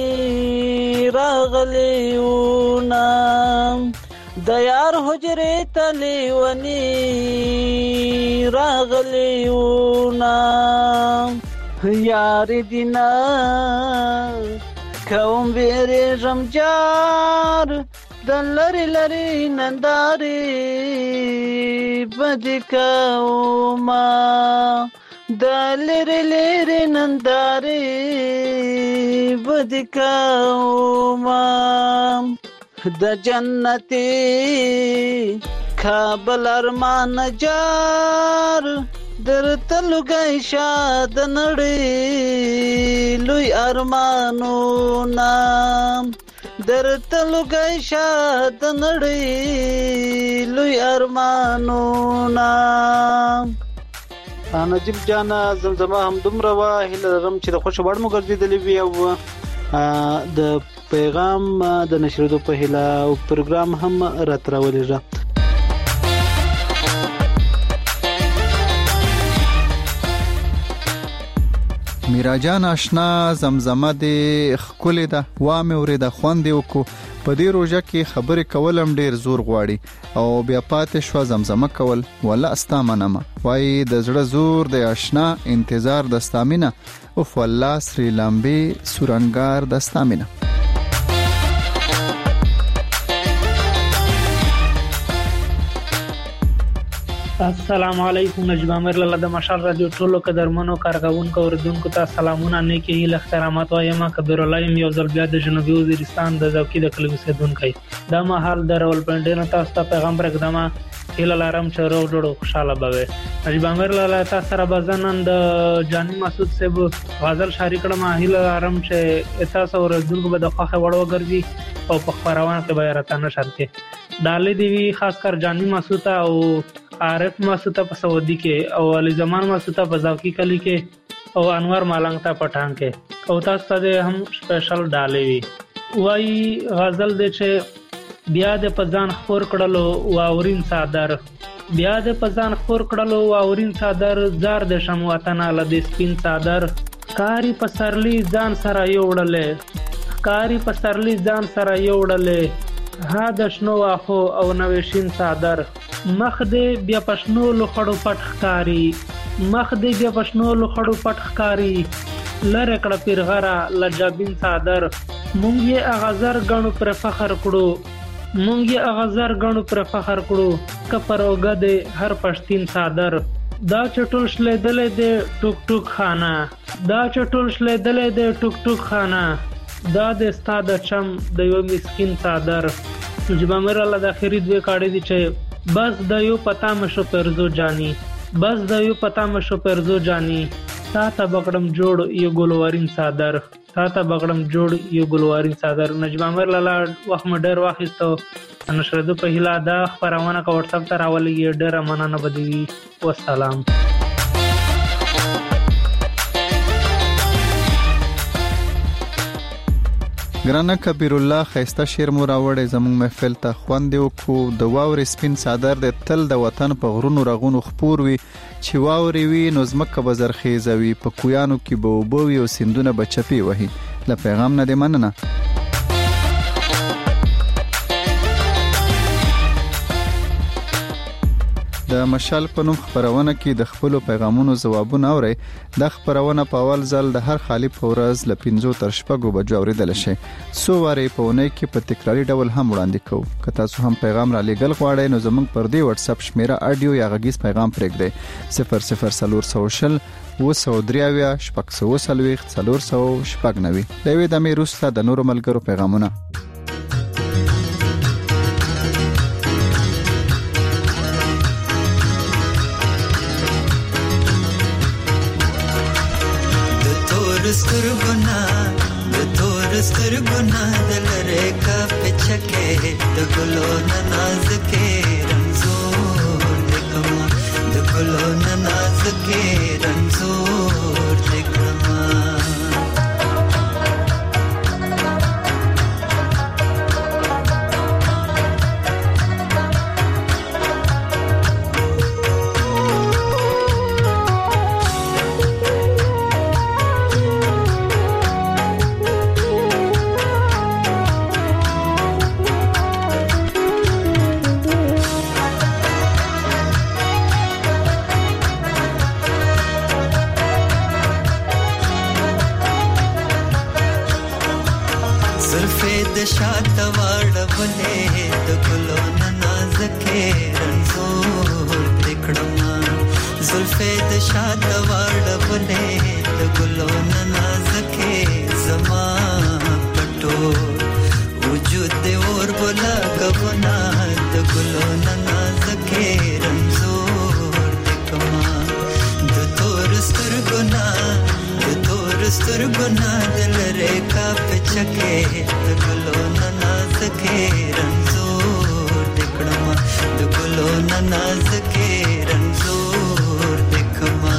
راغلیونا د یار حجره تلیونی راغلیونا یار دینا کوم بیره جمجار د لری لری ننداري بدکاو ما د لری لری ننداري بدکاو ما د جنتي کابل ارمان جار درته لګی شاد نړۍ لوی ارمانو نام درته لګی شاد نړۍ لوی ارمانو نام. نجيب جان زمزمه هم دومره وهله رم چې د خوش وړ مو ګرځیدلې وي او د پیغام د نشریدو په هله او پروګرام هم راتراولېږه. میراجان آشنا زمزمه د خکولې ده وامه ورې د خوندې وکړو. په دې روژه کې خبرې کول هم ډیر زور غواړي او بیا پاتې شو زمزمه کول ولا استامنه وای د زړه زور د آشنا انتظار د استامینه او والله سری لامبي سورنګار د استامینه. السلام علیکم. نجيب امیر لاله د مشال رادیو ټولو قدرمنو کارکونکو اوریدونکو ته سلامونه نیکی هیله احترامات وایم. کبیر الله یو ځل بیا د جنوبي وزیرستان د ذوقي د کلیو اوسیدونکو دا مهال د رول پندنه تاسو ته پیغام راکړم هیله لرم چې روغ جوړ خوشاله بوي. نجيب امیر لاله تاسو سره بزنن د جانی مسعود صاحب غزل شاری کړم. هیله لرم چې تاسو اوریدونکو به د خوخه وړو ګرځي او په خبرونه کې به راتنه شرکه دالې دی خاص کر جانی مسعود او عارف مسعود په سعودي کې او علي زمان مسعود په ذوقي کلی کې او انور مالنګ ته پټان کې او تاسو ته هم سپیشل ډالې وي. وای غزل دې چې بیا د پزان خور کړلو واورین صادر بیا د پزان خور کړلو واورین صادر زار د شمواتنا لدې سپین صادر کاری پسرلی ځان سره یوړلې کاری پسرلی ځان سره یوړلې ها د شنو واخو او نوشین صادر مخ دې بیا پښنو لخړو پټ ښکاری مخ دې بیا پښنو لخړو پټ ښکاری لره کړه پیرغرا لجابین صادر مونږ یې اغازر غنو پر فخر کړو مونږ یې اغازر غنو پر فخر کړو کپروګه دې هر پښتین صادر دا چټول شلې دلې دې ټوک ټوک خانه دا چټول شلې دلې دې ټوک ټوک خانه دا د استاد چم د یو مسکین صادر. نجيب امیر الله د اخري دوه کاړې دي چې بس د یو پتا مشو پرزو جانی بس د یو پتا مشو پرزو جانی تا ته بغړم جوړ یو ګلوارین صادر تا ته بغړم جوړ یو ګلوارین صادر. نجيب امیر الله وخت مډر واخیستو نشریدو په هلا دا خبرونه کا واتس اپ ته راولې ډېر مننه بدوي. والسلام. ګرانه کبیر الله خیسته شیر مو راوړې زموږ محفل ته خوند وکړو. د واورې سپین صادر د تل د وطن په غرونو رغونو خپور وي چې واورې وي نو زمکه به زرخیزه وي په کویانو کې به اوبه وي او سیندونه به چپې وهي. له پیغام نه دې مننه. د مشال په نوم خبرونه کې د خپل پیغامونو ځوابونه اوري. د خبرونه په اول ځل د هر خالی په ورځ ل پنځه تر شپږو بجو اوریدل شي. سو واره په ونې کې په تکراری ډول هم وړاندې کوو. که تاسو هم پیغام را لېږل غواړئ نو زموږ پر دې واتس اپ شمیره اډیو یا غږیز پیغام پرېږدئ. صفر صفر صفر سوشل وسو دریاویا شپږ سو سلويخ څلور سو شپږ نوي. لوي د مې روسته د نورو ملګرو پیغامونه. سترګنا د تور سترګنا د لره کا پچکه د ګلو نازکه رنزور دکما د ګلو نازکه رنزور دکما شاته واړه ولې د ګلو نازکه رنزور دکړما زلفې د شاته واړه ولې د ګلو نازکه زما پټو وجود دې اور بولا کبنا د ګلو نازکه رنزور دکما د تور سترګنا د تور سترګنا د لره کا پچکه د ګلو نازکه رنزور دکړما د ګلو نازکه رنزور دکما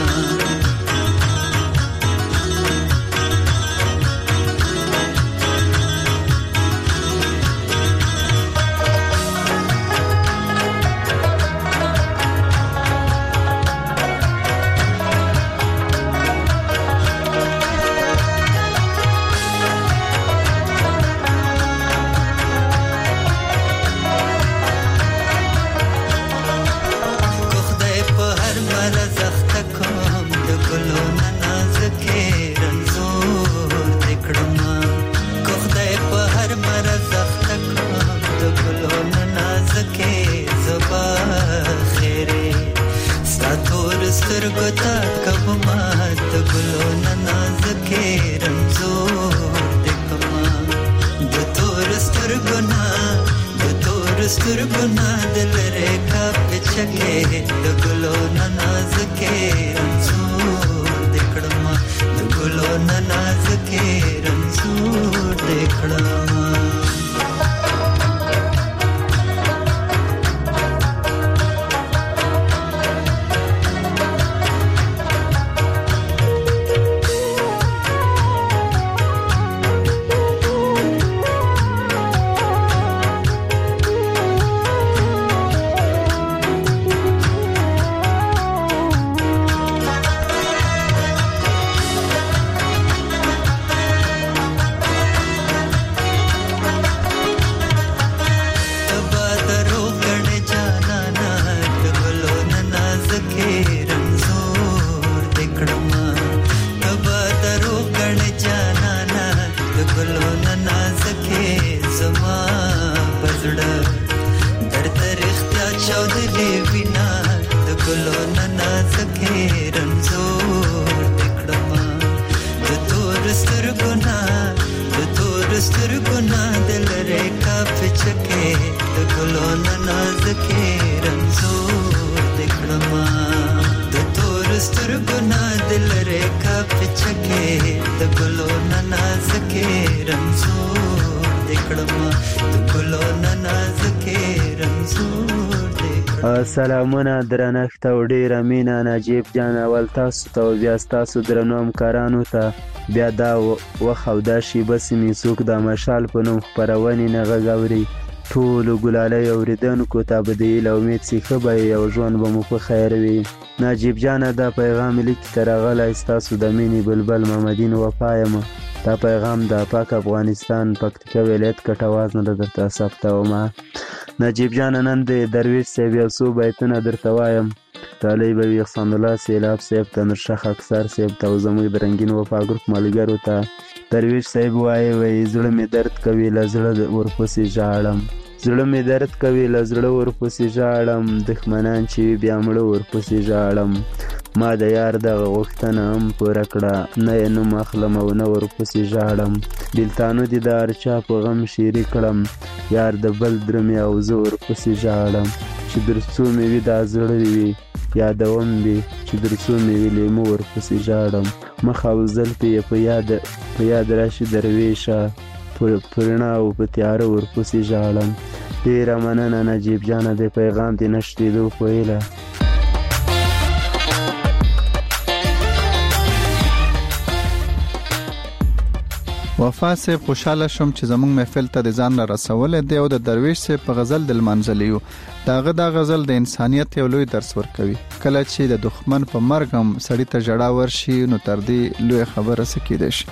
سترګنا دلره کا پچکه د ګلو نازکه رنزور دکړما د ګلو نازکه رنزور دکړما سلامونه درنښت او ډیره مینه نجیب جان اول تاسو ته او بیا تاسو درنو همکارانو ته بیا دا وخت او دا شیبه سیمې څوک د مشال په نوم خپرونې نه غږ اوري ټولو ګلالۍ اورېدونکو ته به د هیله امید چې ښه به یې او ژوند به مو په خیر وي. نجیب جانه دا پیغام لیکي ته راغلی ستاسو د مینې بلبل محمدین وفا یم. دا پیغام د پاک افغانستان پکتیکا ولایت کټواز نه درته ثبتومه. نجیب جان نن د درویش صاحب یو څو بیتونه درته وایم. طالب به وي احسان الله سیلاب صاحب ته، نورشاه اکثر صاحب ته او زموږ د رنګین وفا ګروپ ملګرو ته. درویش صاحب وایي وایي زړه مې درد کوي له زړه ورپسې ژاړم، زړه مې درد کوي له زړه ورپسې ژاړم، دښمنان چې وي بیا مړه ورپسې ژاړم. ما د یار دغه غوښتنه هم پوره کړه، نه یې نوم اخلم او نه ورپسې ژاړم. بېلتانو دې د هر چا په غم شیري کړم، یار د بل درمې او زه ورپسې ژاړم. چې در څو مې وي دا زړه وي یادوم وي، چې در څو مې وي لیمو ورپسې ژاړم. مخ او زلفې یې په یاد په یاد راشي درویشه، په رڼا او په تیاره ورپسې ژاړم. ډېره مننه نجیب جانه، د پیغام دې نه شتېدو په هیله. وفا صاحب خوشاله شوم چې زموږ محفل ته د ځان را رسولې دی او د درویش صاحب په غزل د لمانځلې یو. داغه دا غزل د انسانیت یو لوی درس ورکوي. کله چې د دښمن په مرګ هم سړی ته ژړا ورشي نو تر دې لوی خبره څه کېدای شي.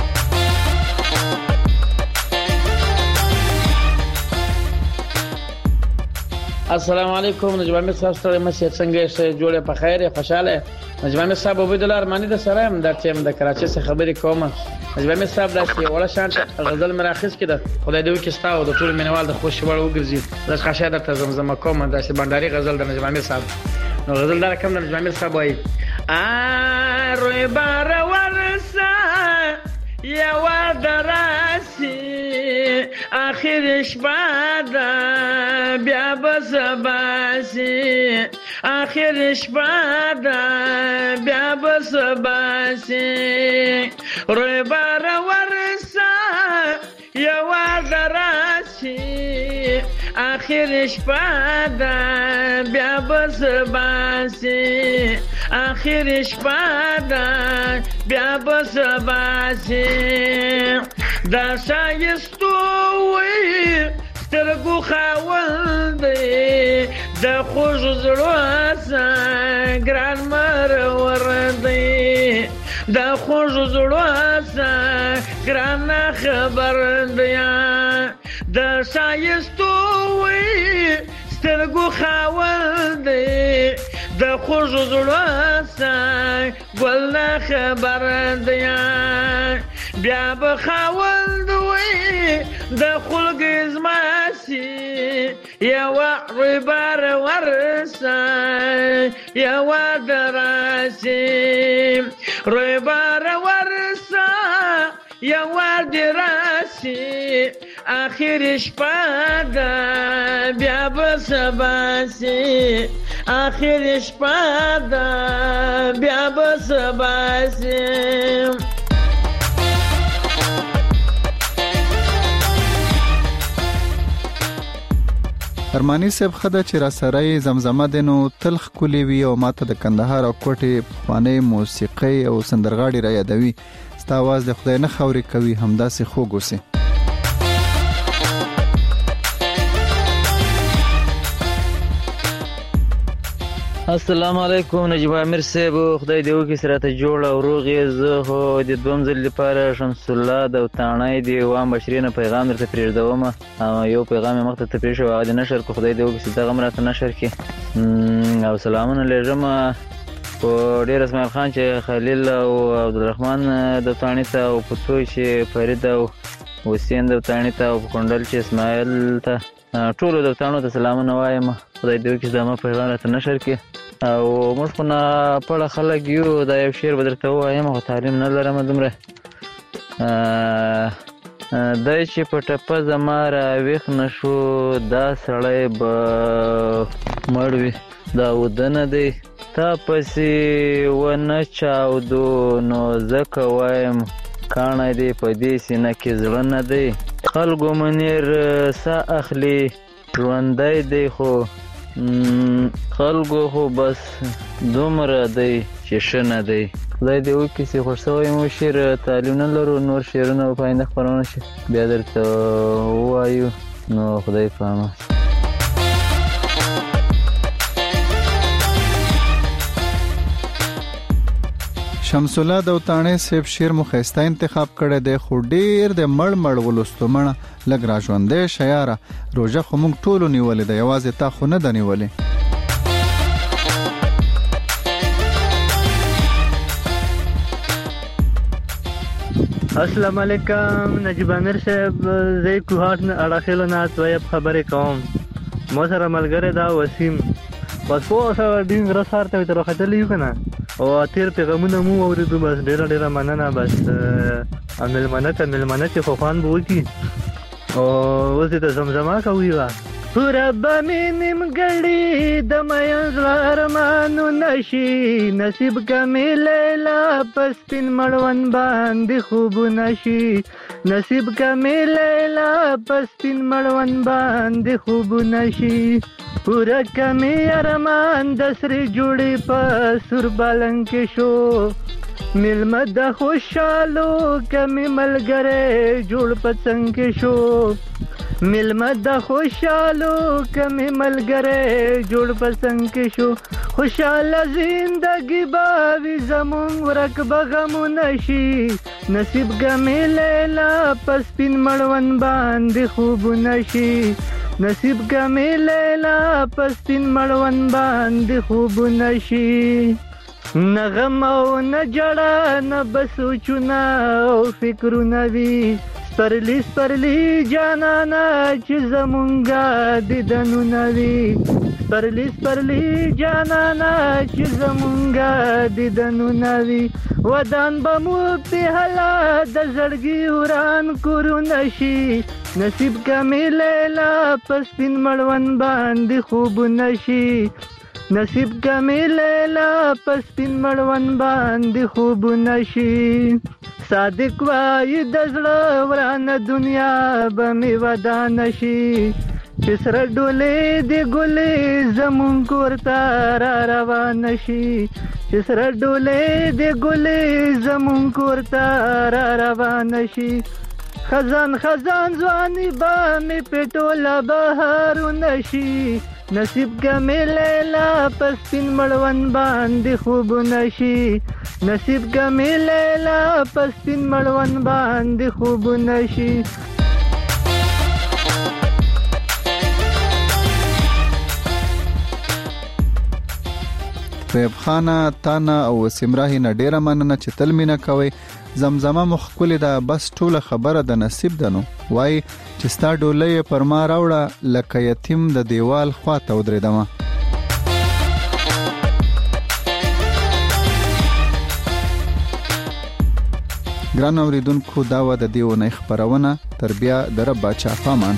السلام علیکم. نجیب امیر صاحب ستړي مشه څنګه یې جوړه په خیر خوشاله. نجیب امیر صاحب عبد الله ارمانی د سره هم د ټیم د کراچۍ څخه خبرې کوم. نجیب امیر صاحب داسې وړه شان غزل مراخص کړه، خدای دې وکړي ستاسو د ټول مینوال د خوش وړ وګرځي. د خاصه د زمزمه کوم داسې بنداري غزل د نجیب امیر صاحب. نو غزل دا کوم د نجیب امیر صاحب وایي ا روي بار ورسا یا ودراسي اخر شپه دا بیا بس باسي، اخر شپه دا بیا بس باسي. روي بار ورسا یا ودراسي اخر شپه دا بیا بس باسي، اخر شپه دا بیا بس باسي. دا شایستو وي سترګو خاوند د خوږ زړه سره ګران مرور دی، د خوږ زړه سره ګران خبر دی. د شایستو وي سترګو خاوند د خوږ زړه سره ګل نه خبر دی. بیا به خاوند وي د خلق ازماسي یوا ربار ورسا یوا دراسي، ربار ورسا یوا دراسي اخر شپه دا بیا بس باسي، اخر شپه دا بیا بس باسي. ارمانی صاحب خدا چې را سره زمزمه دینو تلخ کولی وی او ماته د کندهار او کوټي خوانې موسیقي او سندرغاړي را یادوي. ستا आवाज د خدای نه خوري کوي همداسې خوږ اوسه. السلام علیکم. نجیب امیر صاحب خدای دې وکړي سره ته جوړ او روغ یې. زه هو د دوم ځل لپاره شمس الله د تانای دی وام بشرینه پیغام درته پرېږدوم. یو پیغام مخته ته پېښ او د نشر کو خدای دې وکړي دغه مرته نشر کې او سلامونه لېږم په ډېر اسماعیل خان چې خلیل او عبدالرحمن د تانی ته او په توي چې فرید او حسین د تانی ته او په کندل چې اسماعیل ته ټول د تانو ته سلامونه وایم. خدای دې وکړي زما پیغام راته نشر کې او موږ خو نه پړه خلک یو. دا یو شعر به درته ووایم خو تعلیم نه لرم دومره. دی چې په ټپه زما راویښ نه شو دا سړی به مړ وي، دا ودنه دی تا پسې ونه چاودو نو ځکه وایم کاڼی دی په دې سینه کې زړه نه دی. خلکو منیر سا اخلي ژوندی دی خو خلکو خو بس دومره دی چې ښه نه دی. خدای دې وکړي چې خوښ شوی مو شعر تعلیم نه لرو نور شعرونه په آینده خپرونه شي بیا درته ووایو. نو خدای پامه. شمس الله دوتانه سیب شیر مو خسته انتخاب کړی دی خو ډیر د مړ مړ ولستو مړه لګ را ژوندې شیاره روزه خو موږ ټولو نیولې ده یوازې تا خو نه ده نیولې. السلام علیکم نجیب امیر صاحب زه کوهاټ نه اړخېلو نه تویب خبرې کوم ما سره ملګری دا وسیم بس په سره ډین رسار ته تر خدای یو کنه او تیر پیغامونه مو اوریدو بس ډیر ډیر مننه بس عمل منته عمل منته خو خان بو کی او وزید زمزمه کوي وا رب مې نیمګړی د مې زړه نشي نصیب کمې لیلا پسپین مړون باندې خوب نشي نصیب کمې لیلا پسپین مړون باندې خوب نشي پورا کمې ارمان د سری جوړې په سر بالنګ کې شو ملمه د خوشالو کمې ملګری جوړ پڅنګ کې شو ملمه د خوشالو کمې ملګری جوړ پڅنګ کې شو خوشاله زندګي باوي زمون ورک بغمو نشي نصیب کمې لیلا پسپین مړون باندې خوب نشي نصیب کمې لیلا پسپین مړون باندې خوب نشي نغم او نه جړه نه بسوچونه او فکرونه وي سپرلی سپرلی جانانا چې زمونږه دیدنونه وي سپرلی سپرلی جانانا چې زمونږه دیدنونه وي ودان به مو په حاله د زړګي وران کورو نشي نصیب کمې لیلا پسپین مړون باندې خوب نشي نصیب کمې لیلا پسپین مړون باندې خوب نشي صادق وای د زړه ورانه دنیا به مې ودان شي چې سره ډولې د ګلې زمون کور ته را روان شي چې سره ډولې د ګلې زمون کور ته را روان شي خزان خزان ځواني به مې پټوله بهارونه شي نصیب کمې لیلا پسپین مړون باندې خوب نشي نصیب کمې لیلا پسپین مړون باندې خوب نشي طيب خانه تانا او سمراهی نه ډیره مننه چې تل مینا کوي زمزمه مخکول ده بس ټوله خبره د نصیب دنو وای چې ستا ډولې پر ما راوړه لکه یتیم د دیوال خواته ودرېدمه ګران اوریدونکو دا و د دیو نه خبرونه تر بیا د رب بچا پامان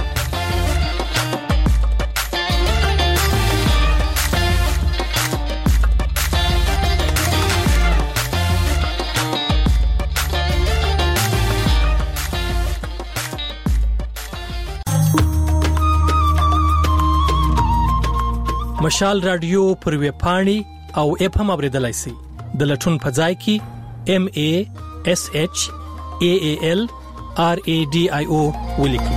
مشال رادیو پر وی پاڼي او اپ هم اوریدلای شي د لټون په ځای کې ام ا اس اچ ا ا ال ار ا ډي اي او ولیکي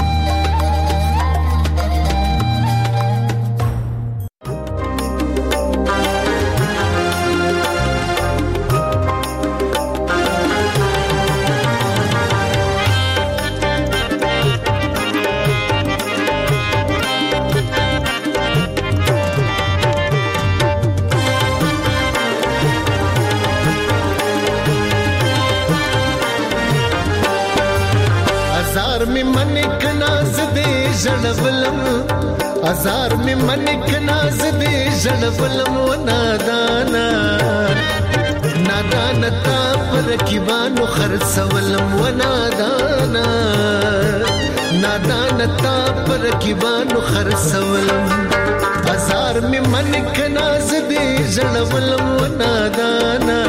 ازار می منک ناز دې ژړولم و نادانا نادانا تا پر کیبانو خرڅولم و نادانا نادانا تا پر کیبانو خرڅولم ازار می منک ناز دې ژړولم و نادانا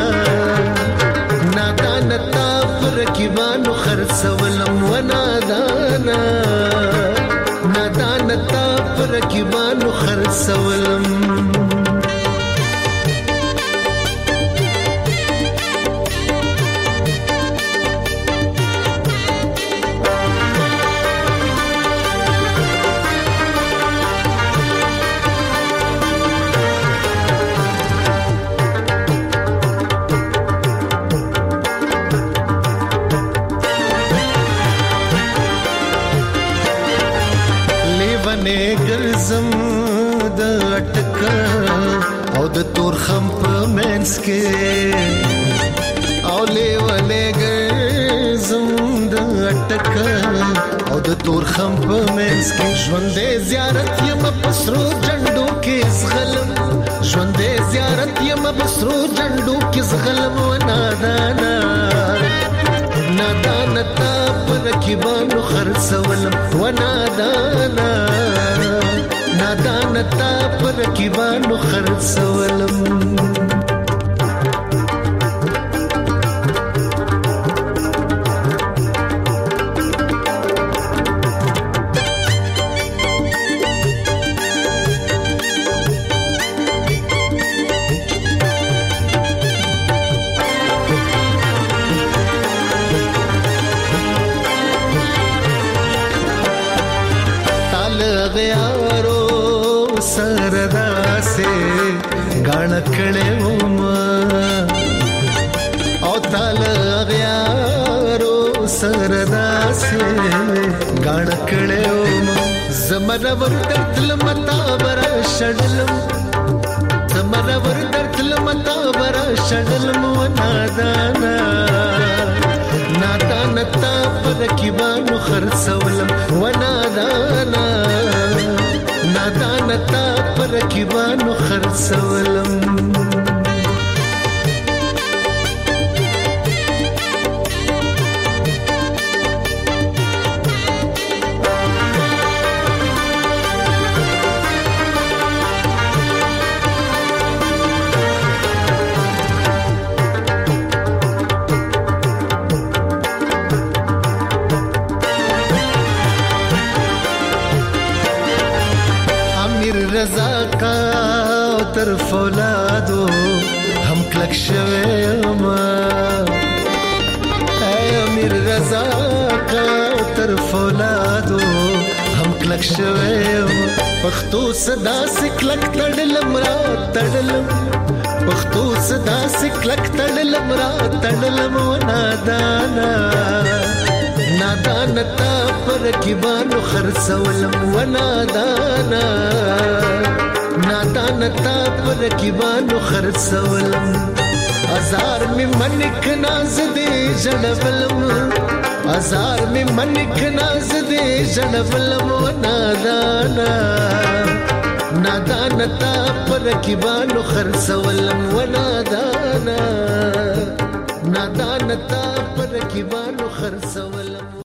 نادانا تا پر کیبانو خرڅولم و نادانا نادانا تا رکیبانو خرڅولم خم په منس کې او لیولې ګرځم د اٹک او د تور خم په منس کې ژوندې زیارت یم پسرو جندو کې زغلم ژوندې زیارت یم پسرو جندو کې زغلم و نادانا نادانا تا پر کیبانو خرڅولم و نادانا نادانا تا پر کیبانو خرڅولم کړه وما او تعالی غیارو سردا سه غاڼ کړه وما زمر ور درتل متا بر شډلم زمر ور درتل متا بر شډلم ونادانا نادانا تا پر کیبانو خرڅولم ونادانا نادانا تا پر کیبانو خرڅولم رضا کا تر فولادو هم کلک شوه ما اے امیر رضا کا تر فولادو هم کلک شوه پختو صدا سکلک تړلم را تړلم پختو صدا سکلک تړلم را تړلم نادانا نادانا تا پر کیبانو خرڅولم و نادانا نادانا تا پر کیبانو خرڅولم ازار می منک ناز دې جړولم ازار می منک ناز دې جړولم و نادانا نادانا تا پر کیبانو خرڅولم و نادانا نادانا تا پر کیبانو خرڅولم